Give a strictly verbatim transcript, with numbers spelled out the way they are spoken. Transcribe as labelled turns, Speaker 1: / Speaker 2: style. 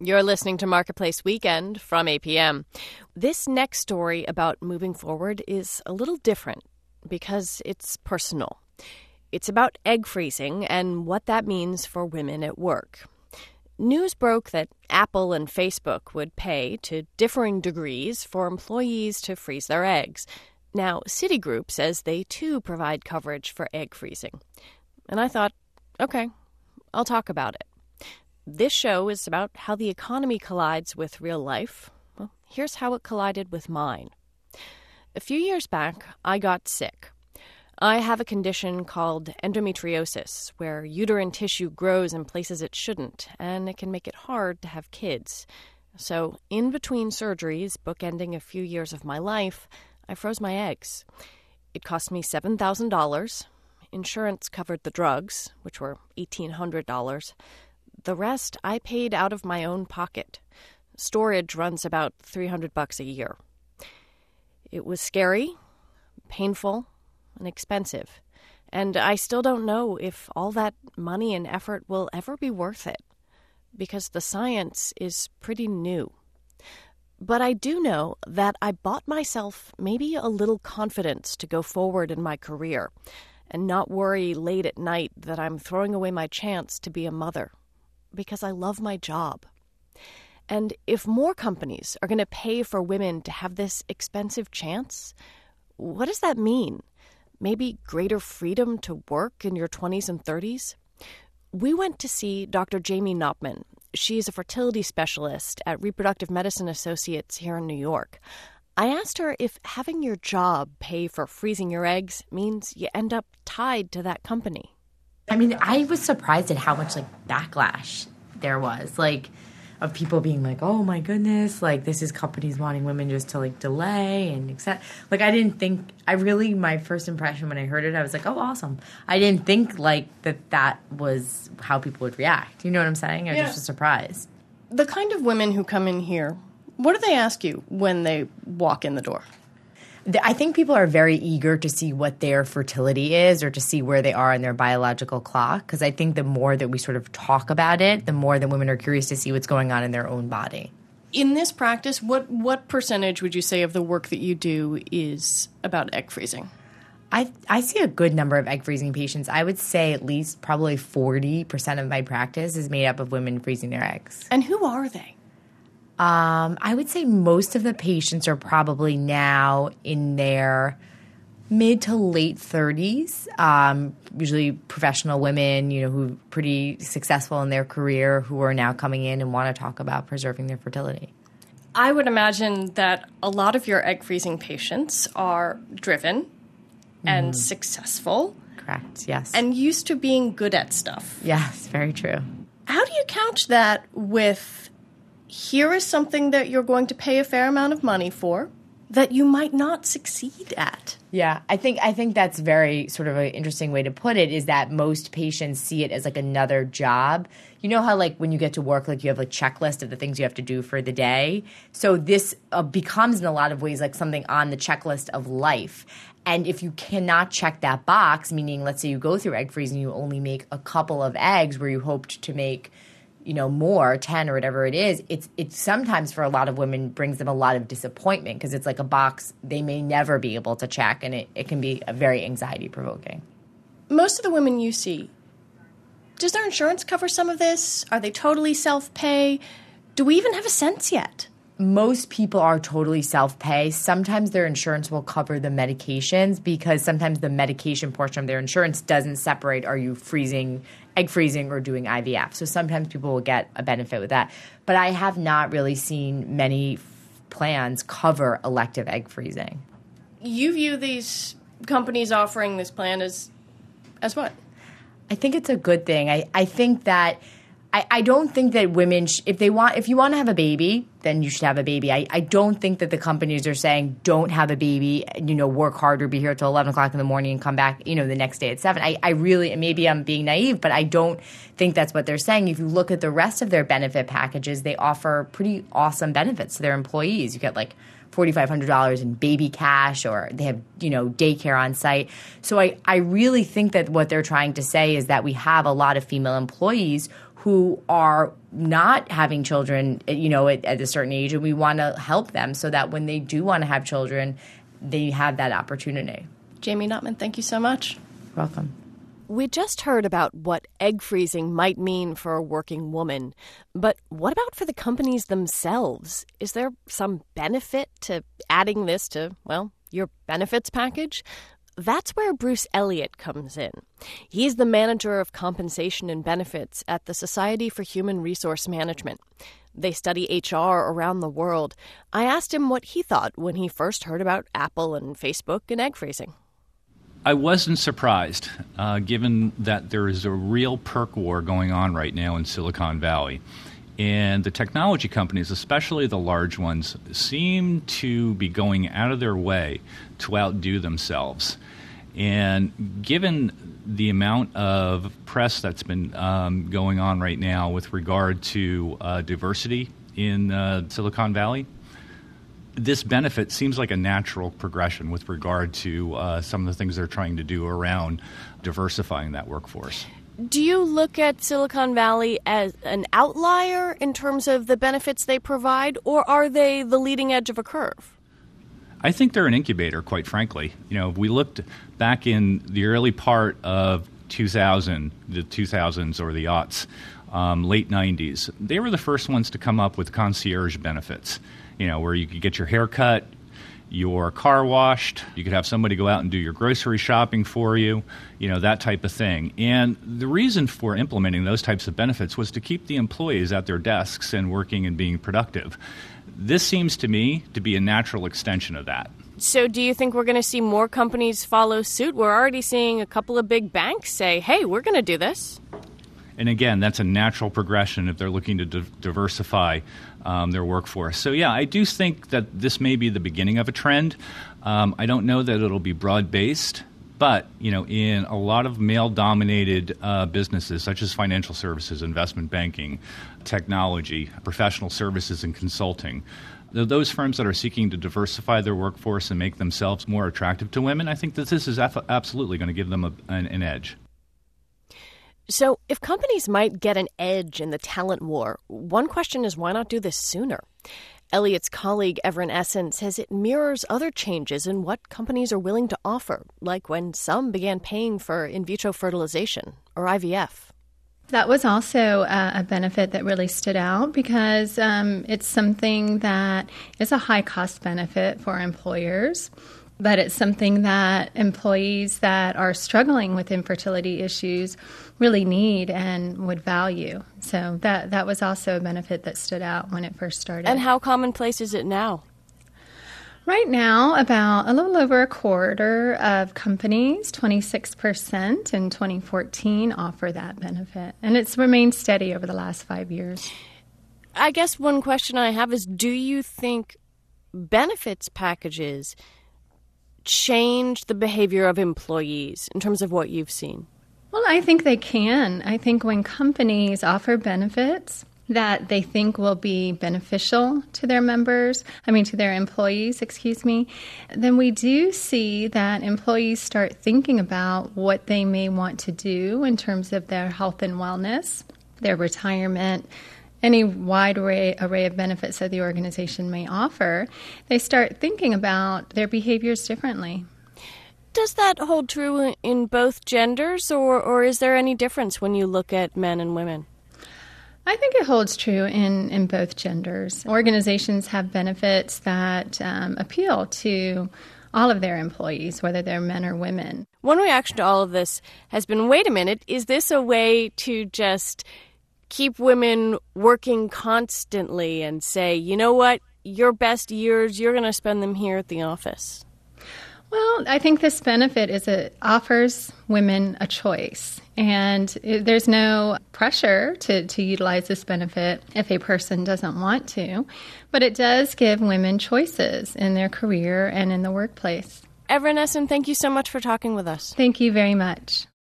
Speaker 1: You're listening to Marketplace Weekend from A P M. This next story about moving forward is a little different because it's personal. It's about egg freezing and what that means for women at work. News broke that Apple and Facebook would pay, to differing degrees, for employees to freeze their eggs. Now, Citigroup says they too provide coverage for egg freezing. And I thought, okay, I'll talk about it. This show is about how the economy collides with real life. Well, here's how it collided with mine. A few years back, I got sick. I have a condition called endometriosis, where uterine tissue grows in places it shouldn't, and it can make it hard to have kids. So, in between surgeries, bookending a few years of my life, I froze my eggs. It cost me seven thousand dollars. Insurance covered the drugs, which were eighteen hundred dollars. The rest I paid out of my own pocket. Storage runs about three hundred bucks a year. It was scary, painful, and expensive. And I still don't know if all that money and effort will ever be worth it, because the science is pretty new. But I do know that I bought myself maybe a little confidence to go forward in my career and not worry late at night that I'm throwing away my chance to be a mother, because I love my job. And if more companies are going to pay for women to have this expensive chance, what does that mean? Maybe greater freedom to work in your twenties and thirties? We went to see Doctor Jamie Knopman. She's a fertility specialist at Reproductive Medicine Associates here in New York. I asked her if having your job pay for freezing your eggs means you end up tied to that company.
Speaker 2: I mean, I was surprised at how much, like, backlash there was, like, of people being like, oh, my goodness, like, this is companies wanting women just to, like, delay and accept. Like, I didn't think, I really, my first impression when I heard it, I was like, oh, awesome. I didn't think, like, that that was how people would react. You know what I'm saying? I
Speaker 1: yeah.
Speaker 2: just was surprised.
Speaker 1: The kind of women who come in here, what do they ask you when they walk in the door?
Speaker 2: I think people are very eager to see what their fertility is or to see where they are in their biological clock, because I think the more that we sort of talk about it, the more that women are curious to see what's going on in their own body.
Speaker 1: In this practice, what, what percentage would you say of the work that you do is about egg freezing?
Speaker 2: I I see a good number of egg freezing patients. I would say at least probably forty percent of my practice is made up of women freezing their eggs.
Speaker 1: And who are they?
Speaker 2: Um, I would say most of the patients are probably now in their mid to late thirties, um, usually professional women, you know, who are pretty successful in their career, who are now coming in and want to talk about preserving their fertility.
Speaker 1: I would imagine that a lot of your egg freezing patients are driven mm-hmm. and successful.
Speaker 2: Correct, yes.
Speaker 1: And used to being good at stuff.
Speaker 2: Yes, very true.
Speaker 1: How do you couch that with, here is something that you're going to pay a fair amount of money for that you might not succeed at?
Speaker 2: Yeah, I think I think that's very sort of an interesting way to put it, is that most patients see it as like another job. You know how, like, when you get to work, like, you have a checklist of the things you have to do for the day? So this uh, becomes in a lot of ways like something on the checklist of life. And if you cannot check that box, meaning let's say you go through egg freezing, you only make a couple of eggs where you hoped to make, you know, more, ten or whatever it is, it's it's sometimes for a lot of women brings them a lot of disappointment because it's like a box they may never be able to check, and it, it can be a very anxiety-provoking.
Speaker 1: Most of the women you see, does their insurance cover some of this? Are they totally self-pay? Do we even have a sense yet?
Speaker 2: Most people are totally self-pay. Sometimes their insurance will cover the medications because sometimes the medication portion of their insurance doesn't separate, are you freezing, egg freezing, or doing I V F. So sometimes people will get a benefit with that. But I have not really seen many f- plans cover elective egg freezing.
Speaker 1: You view these companies offering this plan as as what?
Speaker 2: I think it's a good thing. I, I think that I, I don't think that women, sh- if they want, if you want to have a baby, then you should have a baby. I, I don't think that the companies are saying don't have a baby, you know, work harder, be here till eleven o'clock in the morning and come back, you know, the next day at seven. I, I really, maybe I'm being naive, but I don't think that's what they're saying. If you look at the rest of their benefit packages, they offer pretty awesome benefits to their employees. You get like four thousand five hundred dollars in baby cash, or they have, you know, daycare on site. So I, I really think that what they're trying to say is that we have a lot of female employees who are not having children, you know, at, at a certain age, and we want to help them so that when they do want to have children, they have that opportunity.
Speaker 1: Jamie Notman, thank you so much.
Speaker 2: Welcome.
Speaker 1: We just heard about what egg freezing might mean for a working woman, but what about for the companies themselves? Is there some benefit to adding this to, well, your benefits package? That's where Bruce Elliott comes in. He's the manager of compensation and benefits at the Society for Human Resource Management. They study H R around the world. I asked him what he thought when he first heard about Apple and Facebook and egg freezing.
Speaker 3: I wasn't surprised, uh, given that there is a real perk war going on right now in Silicon Valley. And the technology companies, especially the large ones, seem to be going out of their way to outdo themselves. And given the amount of press that's been um, going on right now with regard to uh, diversity in uh, Silicon Valley, this benefit seems like a natural progression with regard to uh, some of the things they're trying to do around diversifying that workforce.
Speaker 1: Do you look at Silicon Valley as an outlier in terms of the benefits they provide, or are they the leading edge of a curve?
Speaker 3: I think they're an incubator, quite frankly. You know, if we looked back in the early part of two thousand, the two thousands or the aughts, um, late nineties, they were the first ones to come up with concierge benefits, you know, where you could get your hair cut, your car washed, you could have somebody go out and do your grocery shopping for you, you know, that type of thing. And the reason for implementing those types of benefits was to keep the employees at their desks and working and being productive. This seems to me to be a natural extension of that.
Speaker 1: So do you think we're going to see more companies follow suit? We're already seeing a couple of big banks say, hey, we're going to do this.
Speaker 3: And again, that's a natural progression if they're looking to di- diversify um, their workforce. So yeah, I do think that this may be the beginning of a trend. Um, I don't know that it'll be broad-based, but you know, in a lot of male-dominated uh, businesses such as financial services, investment banking, technology, professional services, and consulting, those firms that are seeking to diversify their workforce and make themselves more attractive to women, I think that this is af- absolutely going to give them a, an, an edge.
Speaker 1: So if companies might get an edge in the talent war, one question is why not do this sooner? Elliott's colleague Everin Essen says it mirrors other changes in what companies are willing to offer, like when some began paying for in vitro fertilization or I V F.
Speaker 4: That was also uh, a benefit that really stood out because um, it's something that is a high-cost benefit for employers, but it's something that employees that are struggling with infertility issues really need and would value. So that that was also a benefit that stood out when it first started.
Speaker 1: And how commonplace is it now?
Speaker 4: Right now, about a little over a quarter of companies, twenty-six percent in twenty fourteen, offer that benefit. And it's remained steady over the last five years.
Speaker 1: I guess one question I have is, do you think benefits packages change the behavior of employees in terms of what you've seen?
Speaker 4: Well, I think they can. I think when companies offer benefits that they think will be beneficial to their members, I mean to their employees, excuse me, then we do see that employees start thinking about what they may want to do in terms of their health and wellness, their retirement, any wide array, array of benefits that the organization may offer. They start thinking about their behaviors differently.
Speaker 1: Does that hold true in both genders, or, or is there any difference when you look at men and women?
Speaker 4: I think it holds true in, in both genders. Organizations have benefits that um, appeal to all of their employees, whether they're men or women.
Speaker 1: One reaction to all of this has been, wait a minute, is this a way to just keep women working constantly and say, you know what, your best years, you're going to spend them here at the office?
Speaker 4: Well, I think this benefit is it offers women a choice, and it, there's no pressure to, to utilize this benefit if a person doesn't want to, but it does give women choices in their career and in the workplace.
Speaker 1: Everin Essen, thank you so much for talking with us.
Speaker 4: Thank you very much.